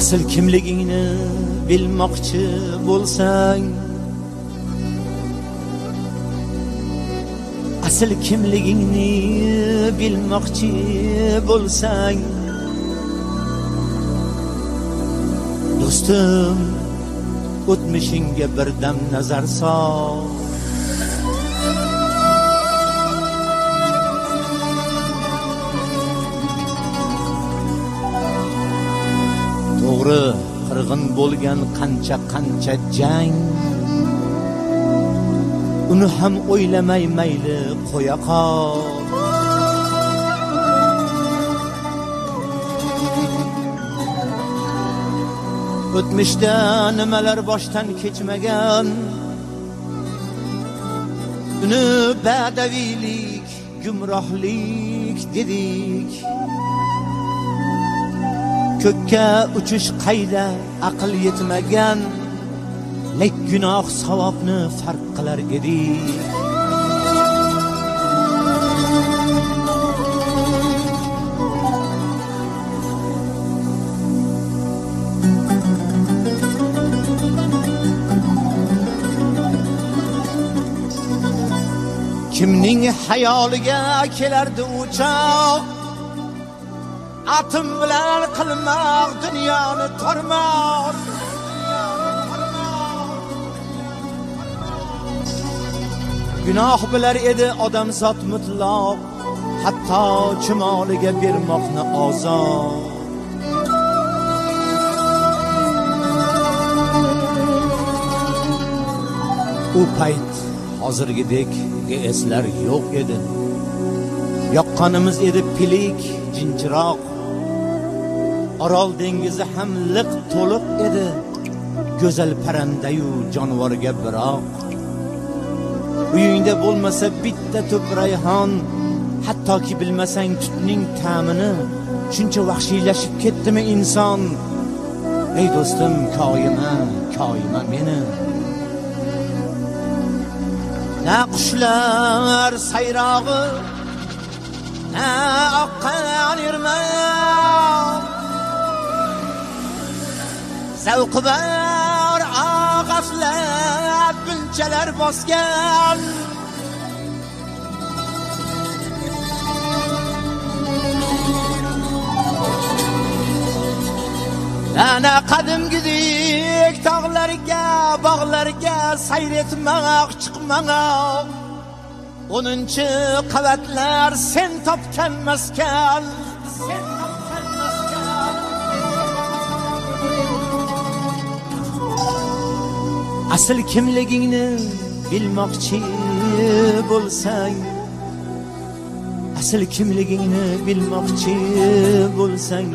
Asıl kimligingni bilmoqchi bo'lsang, asıl kimligingni bilmoqchi bo'lsang, do'stim, o'tmishingga birdam nazar sol. To'g'ri, qirg'in bo'lgan qancha jang, uni ham o'ylamay mayli qo'ya qol. O'tmishda nimalar boshdan kechmagan, uni badaviylik, gumrohlik dedik. Ko'kka uchish qayda aql yetmagan, lek gunoh savobni farq qilar edik. Kimning hayoliga kelardi uchoq, atim bilan qilmoq dunyoni tormoq. Gunoh bilar edi odam zot mutlaq, hatto chumoliga bermoqni ozod. U payt hozirgidek eslar yo'q edi. Yoqqanimiz edi pilik, jinchiroq. Orol dengizi ham liq to'liq edi, go'zal parandayu jonivorga biroq. Uyingda bo'lmasa bitta to'p rayhon, hattoki bilmasang tutning ta'mini, shuncha vahshiylashib ketdimi inson? Ey do'stim, koyima meni. Na qushlar sayrog'i, na oqqan irmoq, zavqi bor g'aflat bunchalar bosgan. Ana qadimgidek tog'larga, bog'larga sayr etmoq, chiqmoq. 10-qavatlar sen topgan maskan, sen topgan maskan. Asl kimligingni bilmoqchi bo'lsang, asl kimligingni bilmoqchi bo'lsang,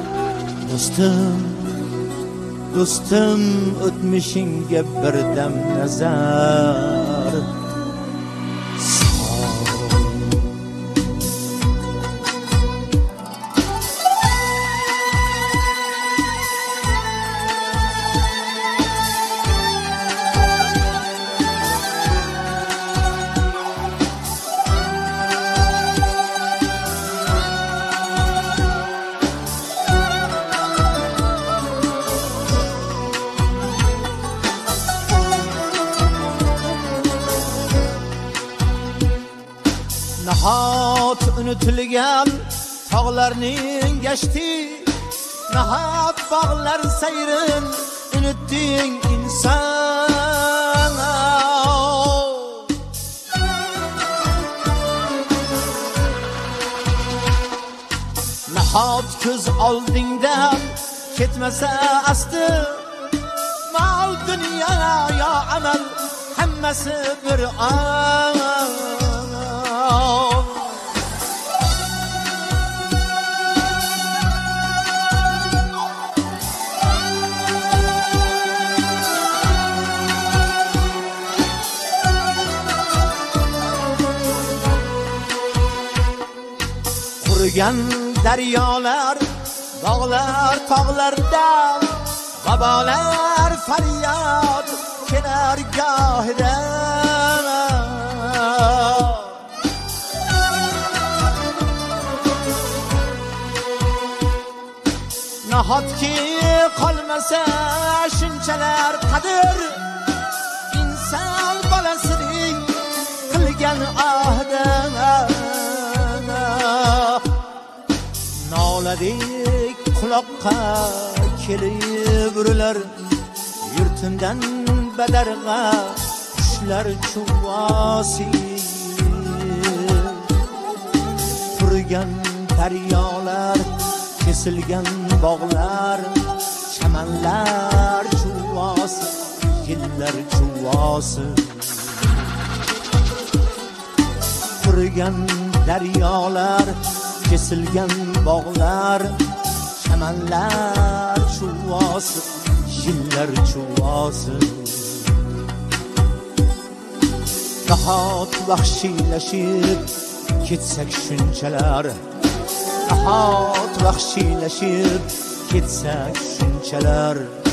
do'stim, o'tmishingga birdam nazar sol. Nahot unutilgan tog'larning gashti, nahot bog'lar sayrin unutding inson. Nahot ko'z oldingdan ketmasa asti, mol dunyo yo amal hammasi bir an. Qurigan daryolar, bog'lar, tog'lardan babolar faryod kelar gohida. Nahotki bilar qadir inson bolasining qilgan ahdana noladek quloqqa kelib urilar yurtimdan badarg'a qushlar chuvvosi turgan daryolar kesilgan bog'lar chamanlar chuvvosi yillar chuvvosi turgan daryolar kesilgan bog'lar chamanlar chuvvosi yillar chuvvosi nahot vahshiylashib ketsak shunchalar nahot vahshiylashib ketsak shunchalar